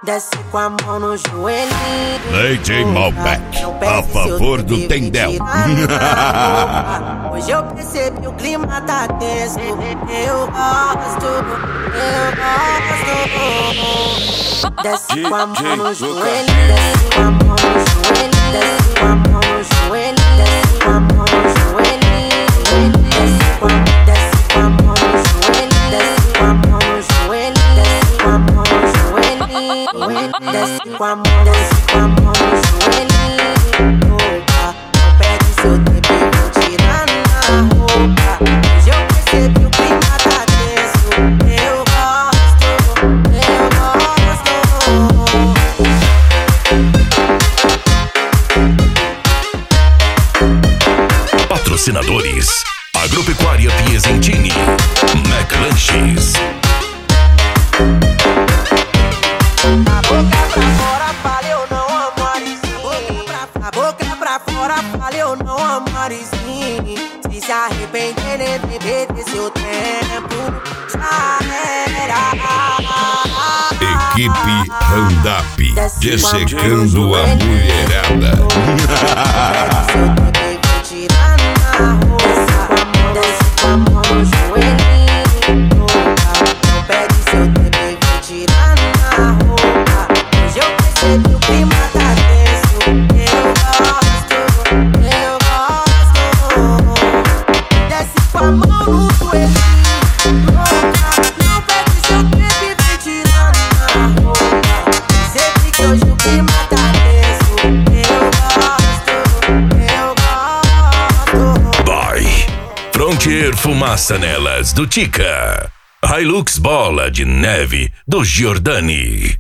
Desce com a mão no joelhinho. Lady Malbec, a favor do Tendel. Hoje eu percebi o clima tá tenso. Eu gosto. Desce com a mão no joelhinho. Desce com a mão no joelhinho. Desce com a mão no joelhinho. Desce com a mão no joelhinho. Desce com a mão no joelhinho. Desce com a mão no joelhinho. Desce com a mão no joelhinho. Desce com a mão no joelhinho. Opa, não perde seu tempo e vou tirar na roupa. Hoje eu percebi o clima tá tenso. Eu gosto. Patrocinadores: Agropecuária Piesentini, McLanches. A boca pra fora, fala eu não amo Marizinho. A boca pra fora, fala eu não amo Marizinho. Se arrepender, nem beber de seu tempo, já era. Equipe Roundup, dessecando a mulherada. Desce com a mão no joelhinho. Não perde seu tempo e vou tirar na roupa. Hoje eu percebi o clima tá tenso. Eu gosto. Desce com a mão no joelhinho. Não perde seu tempo e vem tirando na roupa. Sempre que hoje o clima tá tenso. Eu gosto. Boy, Frontier Fumaça Nelas, do Tica. Hilux Bola de Neve, do Giordani.